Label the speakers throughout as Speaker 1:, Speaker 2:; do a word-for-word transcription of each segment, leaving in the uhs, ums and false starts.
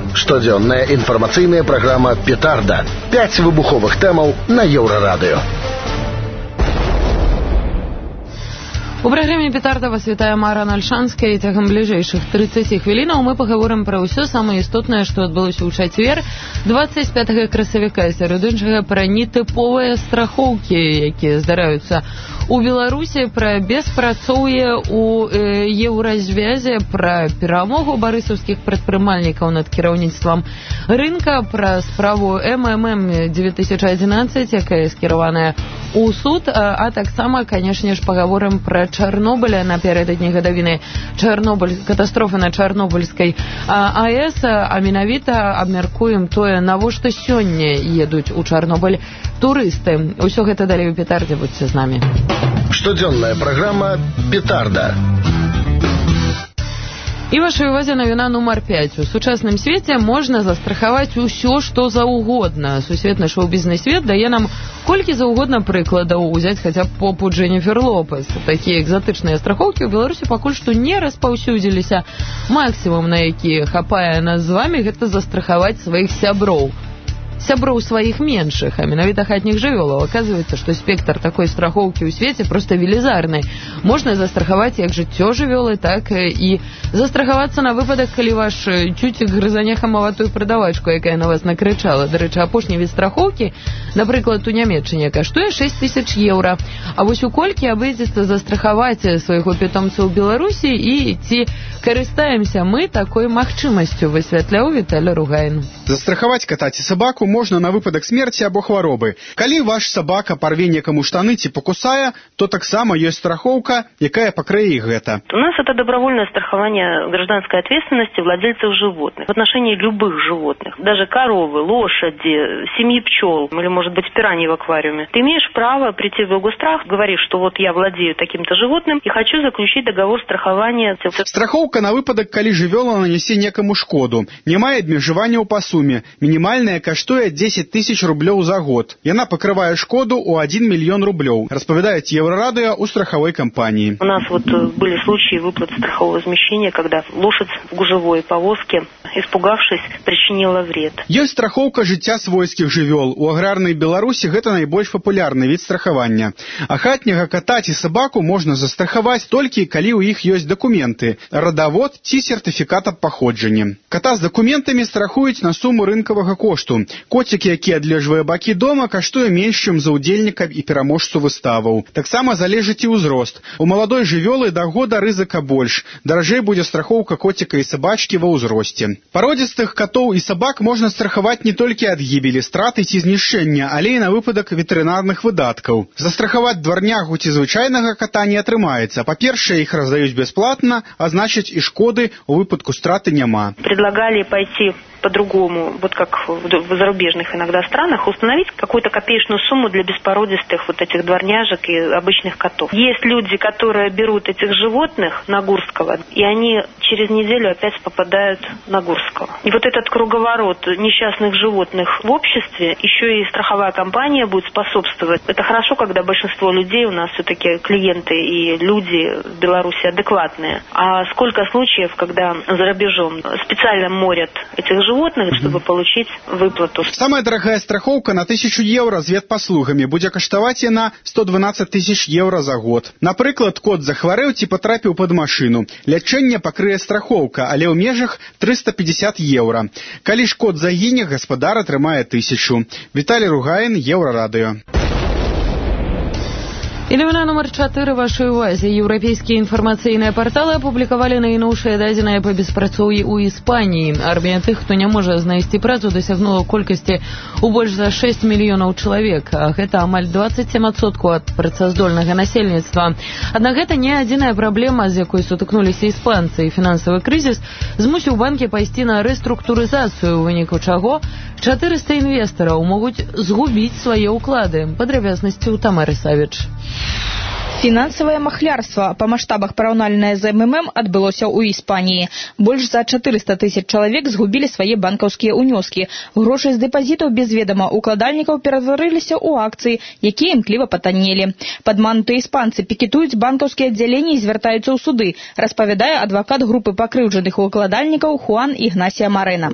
Speaker 1: Штодзённая інфармацыйная праграма «Петарда». Пяць выбуховых тэмаў на Еўрарадыё.
Speaker 2: У праграме «Петарда» вас вітае Мара Нальшанская, і цягам бліжэйшых трыццаці хвілінаў мы пагаворым пра ўсё самае істотнае, што адбылося ў чацвер, дваццаць пятага красавіка, сярод іншага пра нетыповыя страхоўкі, якія здараюцца у Беларусі, пра беспрацоўе ў э, еўразвязе, пра перамогу барысаўскіх прадпрымальнікаў над кіраўніцтвам рынка, пра справу эм эм эм две тысячи одиннадцать, якая скіраваная ў суд, а, а таксама, канешне ж, пагаворым пра Чарнобыля напярэдадні гадавіны Чарнобыль, катастрофы на Чарнобыльскай АЭС, а менавіта абмяркуем тое, навошта сёння едуць у Чарнобыль турысты. Усё гэта далей у Петардзе, будьце з намі.
Speaker 1: Штодзённая праграма «Петарда».
Speaker 2: І вашай увазе навіна нумар пяць. У сучасным свеце можна застрахаваць усё, што заўгодна. Сусветны шоу-бізнес свет дае нам колькі заўгодна прыкладаў. Узяць хаця б попу Дженніфер Лопес. Такія экзатычныя страхоўкі ў Беларусі пакуль што не распаўсюдзіліся. Максімум, на які хапае нас з вамі, гэта застрахаваць сваіх сяброў. Сяброў сваіх меншых, а менавіта хатніх жывёлаў. Аказваецца, што спектр такой страхоўкі ў свеце проста велізарны. Можна застрахаваць як жыццё жывёлы, так і застрахавацца на выпадак, калі ваш цюцік грызане хамаватую прадавачку, якая на вас накрычала. Дарэчы, апошні від страхоўкі, напрыклад, у Нямецчыне, каштуе шэсць тысяч еўра. А вось у колькі абыдзецца застрахаваць свайго пітомца ў Беларусі і ці карыстаемся мы такой магчымасцю, высвятляў Віталій Ругайн.
Speaker 3: Застрахаваць кота ці сабаку можна на выпадак смерці або хваробы. Калі ваш сабака парве некаму штаны ці покусае, то таксама ёсць страхоўка, якая пакрые і гэта.
Speaker 4: У нас это добровольное страхование гражданской ответственности владельцев животных в отношении любых животных, даже коровы, лошади, семьи пчел или, может быть, пираньи в аквариуме. Ты имеешь право прийти в Гострах, говоришь, что вот я владею таким-то животным и хочу заключить договор страхования.
Speaker 3: Страховка на выпадак, калі жывёла нанясе некаму шкоду. Не мае абмежаванняў па суме. Мінімальная каштуе десять тысяч рублёў за год. Яна пакрывае шкоду ў один мільён рублёў. Распавядаюць Еўрарадыё у страховой компании.
Speaker 4: У нас вот были случаи выплат страхового возмещения, когда лошадь в гужевой повозке, испугавшись, причинила вред.
Speaker 3: Ёсць страхоўка жыцця свойскіх жывёл. У аграрнай Беларусі гэта найбольш папулярны від страхавання. А хатняга кота ці сабаку можна застрахаваць толькі калі ў іх ёсць дакументы, радавод ці сертыфікат аб паходжанні. Кота з дакументамі страхуюць на суму рынкавага кошту. Коцік, які адлежвае бакі дома, каштуе менш, чым за ўдзельніка і пераможцу выставаў. Таксама залежыць і ўзрост. У маладой жывёлы да года рызыка больш. Даражэй будзе страхоўка коціка і сабачкі ва ўзросце. Пародзістых катоў і сабак можна страхаваць не толькі ад гібелі, страты ці знішчэння, але і на выпадак ветэрынарных выдаткаў. Застрахаваць дварнягу ці звычайнага кота не атрымаецца. Па-першае, іх раздаюць бясплатна, а значыць і шкоды у выпадку страты няма.
Speaker 4: Предлагали пойти по-другому, вот как в зарубежных иногда странах, установить какую-то копеечную сумму для беспородистых вот этих дворняжек и обычных котов. Есть люди, которые берут этих животных на Гурского, и они через неделю опять попадают на Гурского. И вот этот круговорот несчастных животных в обществе, еще и страховая компания будет способствовать. Это хорошо, когда большинство людей у нас все-таки клиенты и люди в Беларуси адекватные. А сколько случаев, когда за рубежом специально морят этих животных, животных, чтобы получить выплату.
Speaker 3: Самая дорогая страховка на тысячу евро з ветпаслугамі. Будзе каштаваць яна сто дванадцать тысяч евро за год. Напрыклад, кот захварэў ці патрапіў пад машыну. Лячэнне пакрые страхоўка, але ў межах триста пятьдесят евро. Калі ж кот загіне, гаспадар атрымае тысячу. Віталій Ругайн, Еўрарадыё.
Speaker 2: І навіна нумар чатыры вашай увазе. Еўрапейскія інфармацыйныя парталы апублікавалі найноўшыя дадзеныя па беспрацоўі ў Іспаніі. Армія тых, хто не можа знайсці працу, дасягнула колькасці ў больш за шэсць мільёнаў чалавек. А гэта амаль дваццаць сем адсоткаў ад працаздольнага насельніцтва. Аднак гэта не адзіная праблема, з якой сутыкнуліся іспанцы. Фінансавы крызіс змусіў банкі пайсці на рэструктурызацыю, у выніку чаго чатырыста інвестараў могуць згубіць свае ўклады. Падрабязнасці ў Тамары Савіч.
Speaker 5: Фінансавае махлярства па маштабах параўнальнае з эм эм эм адбылося ў Іспаніі. Больш за чатырыста тысяч чалавек згубілі свае банкаўскія ўнёскі. Грошы з дэпазітаў без ведама укладальнікаў ператварыліся ў акцыі, якія імкліва патаннелі. Падманутыя іспанцы пікетуюць банкаўскія аддзяленні і звяртаюцца ў суды, распавядае адвакат групы пакрыўджаных укладальнікаў Хуан Игнасия Морено.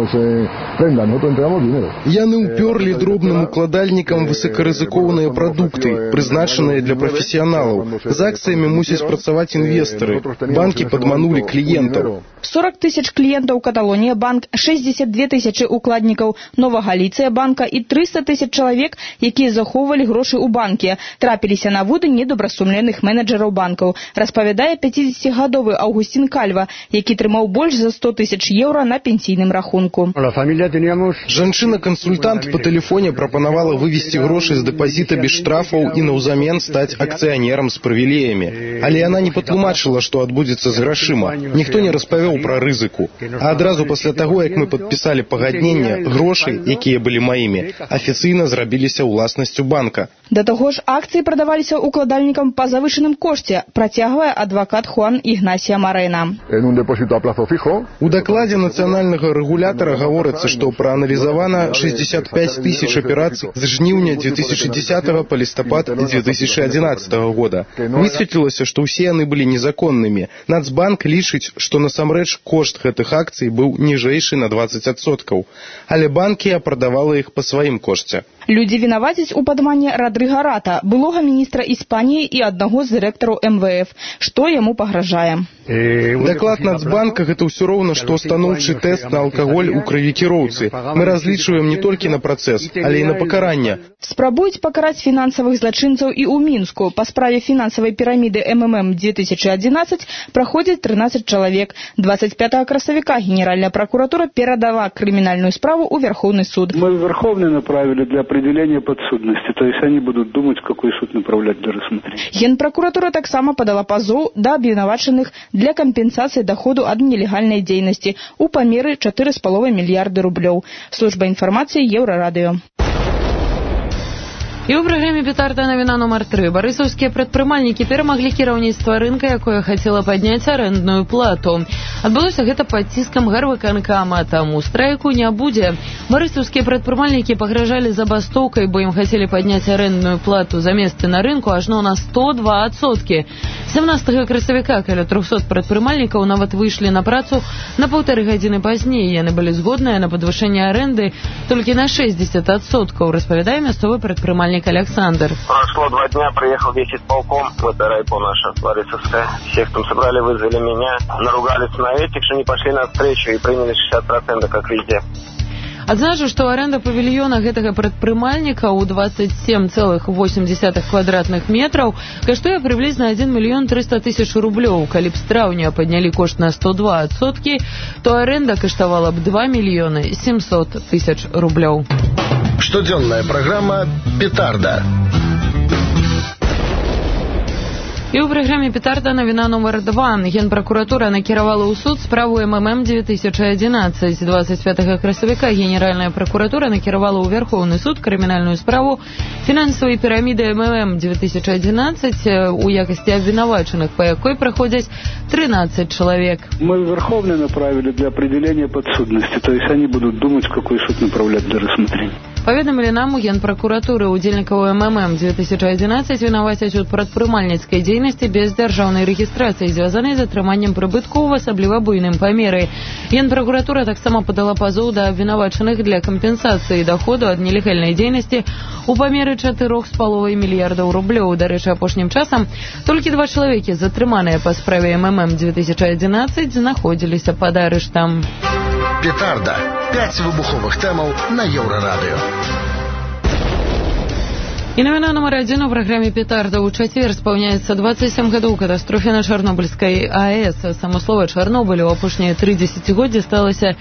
Speaker 6: Яны ўпёрлі дробным укладальнікам высокарызыкоўныя прадукты, прызначаныя для прафесіяналаў. З акцыямі мусяць працаваць інвестары. Банкі падманулі кліентаў.
Speaker 5: сорок тысяч кліентаў Каталонія банк, шэсцьдзесят две тысячы укладнікаў Нова Галіцыя банка і трыста тысяч чалавек, якія захоўвалі грошы ў банке, трапіліся на вуды недобрасумленых менеджераў банкаў, распавядае пяцідзесяцігадовы Аўгусцін Кальва, які трымаў больш за сто тысяч еўра на пенсійным рахунку.
Speaker 6: Жанчына-кансультант па тэлефоне прапанавала вывесці грошы з дэпазіта без штрафаў і наўзамен стаць акцыянерам з прывілеямі. Але яна не патлумачыла, што адбудзецца з грашыма. Ніхто не распавёў пра рызыку. А адразу пасля таго, як мы падпісалі пагадненне, грошы, якія былі маімі, афіцыйна зрабіліся ўласнасцю банка.
Speaker 5: Да таго ж акцыі прадаваліся укладальнікам па завышаным кошце, працягвае адвакат Хуан Игнасия Морено.
Speaker 6: У дакладзе нацыянальнага рэгулятара гаворыцца, што прааналізавана шэсцьдзесят пяць тысяч аперацый з жніўня две тысячи дзесятого па лістапад две тысячи адзінаццатого года. Высветлілася, што ўсе яны былі незаконнымі. Нацбанк лічыць, што насамрэч кошт гэтых акцый быў ніжэйшы на дваццаць адсоткаў, але банкі прадавала іх па сваім кошце.
Speaker 5: Людзі вінавацяць у падмане Радрыга Рата, былога міністра Іспаніі і аднаго з дырэктараў эм вэ эф, што яму пагражае.
Speaker 6: Даклад Нацбанка – гэта ўсё роўна, што станоўчы тэст на алкаголь у крыві кіроўцы. Мы разлічваем не толькі на працэс, але і на пакаранне.
Speaker 5: Спрабуюць пакараць фінансавых злачынцаў і ў Мінску. Па справе фінансавай піраміды эм эм эм две тысячи адзінаццаць праходзіць трынаццаць чалавек. двадцать пятого красавіка Генеральная прокуратура перадала крымінальную справу ў Верховный суд.
Speaker 7: Мы в Верховный направили для определения подсудности, то есть они будут думать, какой суд направлять для рассмотрения.
Speaker 5: Генпрокуратура таксама падала пазоў да абвінавачаных для кампенсацыі доходу ад нелегальнай дзейнасці у памеры чатыры з паловай мільярды рублёў. Служба інфармацыі Еўрарадыё.
Speaker 2: І ў праграме «Петарда» навіна нумар тры. Барысаўскія прадпрымальнікі перамаглі кіраўніцтва рынка, якое хацела падняць арэндную плату. Адбылося гэта пад ціскам гарвыканкама, таму страйку не будзе. Барысаўскія прадпрымальнікі пагражалі забастоўкай, бо ім хацелі падняць арэндную плату за месцы на рынку ажно на сто два адсоткі. сямнадцатага красавіка каля трохсот прадпрымальнікаў нават выйшлі на працу на паўтары гадзіны пазней. Яны былі згодныя на падвышэнне арэнды толькі на шэсцьдзесят адсоткаў, распавядае мясцовы прадпрымальнік Александр.
Speaker 8: Прошло два дня, приехал весь исполком, вот райпо наша, Борисовская. Всех там собрали, вызвали меня, наругались на этих, что не пошли на встречу и приняли шестьдесят процентов, как везде.
Speaker 2: Адзначу, што аренда павільёна гэтага прадпрымальніка ў двадцать семь целых восемь десятых квадратных метраў каштуе прыблізна адзін мільён трыста тысяч рублёў. Калі б з траўня паднялі кошт на сто два адсоткі, то аренда каштавала б два мільёны семьсот тысяч рублёў.
Speaker 1: Штодзённая праграма «Петарда».
Speaker 2: І ў праграме «Петарда» навіна нумар два. Генпракуратура накіравала ў суд справу эм эм эм две тысячи адзінаццаць. двадцать пятого красавіка Генеральная прокуратура накіравала ў Верховны суд крымінальную справу фінансавай піраміды эм эм эм две тысячи адзінаццаць у якасці абвінавачаных, па якой праходзяць тринадцать чалавек.
Speaker 7: Мы в Верховный направили для определения подсудности, то есть они будут думать, какой суд направлять для рассмотрения.
Speaker 2: Паведамілі нам у Генпракуратуры удзельнікаў эм эм эм две тысячи адзінаццаць вінавацяць у прадпрымальніцкай дзейнасці без дзяржаўнай рэгістрацыі, звязанай з атрыманнем прыбытку ў асабліва буйным памеры. Генпракуратура таксама падала пазоў да абвінавачаных для кампенсацыі даходу ад нелегальнай дзейнасці у памеры чатырох з паловай мільярдаў рублёў. Дарэчы, апошнім часам толькі два чалавекі, затрыманыя па справе эм эм эм две тысячи адзінаццаць, знаходзіліся пад арыштам.
Speaker 1: «Петарда». Пять выбуховых тэмаў на Еўрарадыё.
Speaker 2: І навіна нумар адзін у праграме «Петарда». У чацвер спаўняецца двадцать семь гадоў катастрофе на Чарнобыльскай АЭС. Само слова «Чарнобыль» у апошнія тры дзесяцігоддзі сталася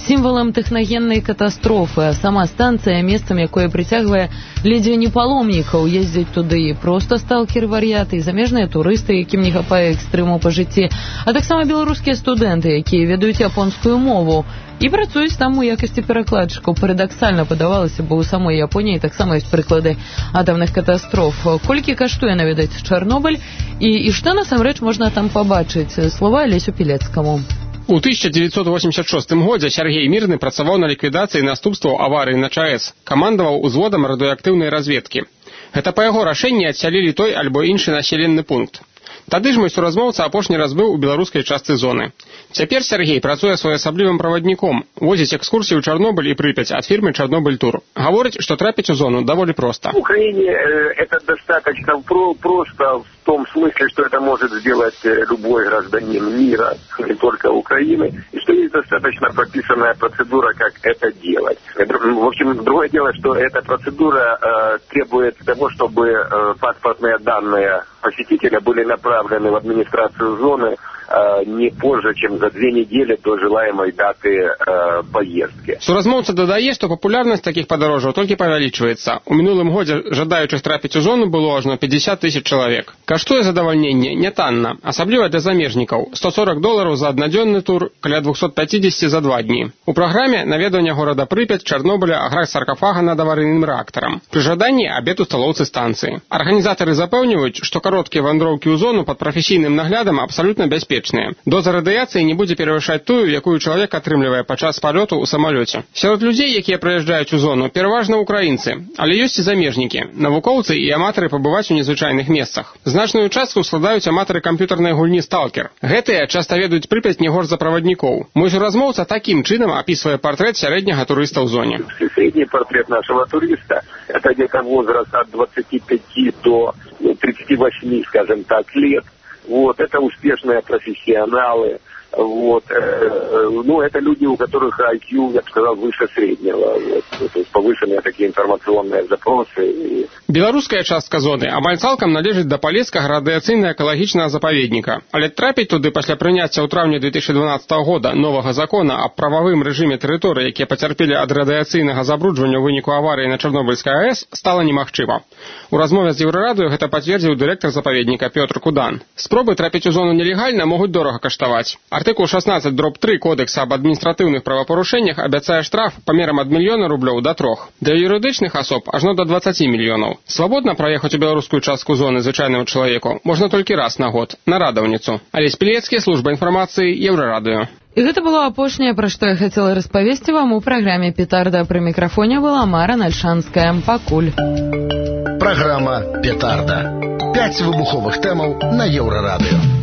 Speaker 2: сімвалам тэхнагеннай катастрофы, а сама станцыя месцам, якое прыцягвае ледзьве не паломнікаў. Ездзяць туды проста сталкеры-вар'яты, замежныя турысты, якім не хапае экстрэму па жыцці, а таксама беларускія студэнты, якія ведаюць японскую мову і працуюць там у якасці перакладчыкаў. Парадаксальна падавалася, бо ў самой Японіі таксама ёсць прыклады атамных катастроф. Колькі каштуе наведаць Чарнобыль і, і што насамрэч можна там пабачыць? Слова Алесю Пілецкаму.
Speaker 9: У тысяча девятьсот восемьдесят шостым годзе Сергей Мірны працаваў на ліквідацыі наступстваў аварыі на ЧАЭС, камандаваў узводам радыеактыўнай разведкі. Гэта па яго рашэнні адсялілі той альбо іншы населенны пункт. Тады ж мой суразмоўца апошні раз быў у беларускай частцы зоны. Цяпер Сергей працуе своеасаблівым правадніком, возіць экскурсіі ў Чарнобыль і Прыпяць ад фірмы «Чарнобыль Тур». Гаворыць, што трапіць у зону даволі проста.
Speaker 8: В Украине э, это достаточно про- просто в том смысле, что это может сделать любой гражданин мира, не только Украины, и что есть достаточно прописанная процедура, как это делать. В общем, другое дело, что эта процедура э, требует того, чтобы э, паспортные данные посетителя были направлены в администрацию зоны э, не позже, чем за две недели до желаемой даты э, поездки.
Speaker 9: Суразмоўца дадае, што папулярнасць такіх падарожжаў толькі павялічваецца. У мінулым годзе жадаючых трапіць у зону было ажно пятьдесят тысяч чалавек. Каштуе задавальненне нятанна, асабліва для замежнікаў. сто сорок долараў за аднадзённы тур, каля двести пятьдесят за два дні. У праграме наведвання горада Прыпяць, Чарнобыля, аграх саркафага над аварыйным рэактарам. Пры жаданні абед у сталоўцы станцыі. Арганізатары запэўніваюць, што кароткія вандроўкі ў зону пад прафесійным наглядам абсалютна бяспечныя. Доза радыяцыі не будзе перавышаць тую, якую чалавек атрымлівае падчас палёту ў самалёце. Сярод людзей, якія прыязджаюць у зону, пераважна ўкраінцы, але ёсць і замежнікі, навукоўцы і аматары пабываць у незвычайных месцах. Значную частку складаюць аматары камп'ютарнай гульні «Сталкер». Гэтыя часта ведаюць Прыпяць не горш за праваднікоў. Мой суразмоўца такім чынам описывая портрет среднего туриста в зоне.
Speaker 8: Средний портрет нашего туриста – это где-то возраст от двадцати пяти до ну, тридцати восьми, скажем так, лет. Вот, это успешные профессионалы. Вот, э, э, ну, это люди, у которых ай кью, я бы сказал, выше среднего. Вот, то есть повышенные такие информационные запросы.
Speaker 9: Беларуская частка зоны амаль цалкам належыць да палескага радыяцыйна-экалагічнага запаведніка. Але трапіць туды пасля прыняцця ў траўні две тысячи двенадцатого года новага закона аб прававым рэжыме тэрыторыі, якія пацярпелі ад радыяцыйнага забруджвання ў выніку аварыі на Чарнобыльскай АЭС, стала немагчыма. У размове з Еўрарадыё гэта пацвердзіў дырэктар запаведніка Пётр Кудан. Спробы трапіць у зону нелегальна могуць дорага каштаваць. Артыкул шестнадцать дробь три Кодекса об адміністратыўных правапарушэннях абяцае штраф памерам ад мільёна рублёў да трох. Для юрыдычных асоб ажно да двадцати мільёнаў. Свабодна праехаць у беларускую частку зоны звычайнаму чалавеку можна толькі раз на год, на радаўніцу. Алесь Пілецкі, служба інфармацыі, Еўрарадыё.
Speaker 2: І гэта было апошняе, пра што я хацела распавесці вам у праграме «Петарда». Пры мікрафоне была Мара Нальшанская. Пакуль.
Speaker 1: Праграма «Петарда». Пяць выбуховых тэмаў на Еўрарадыё.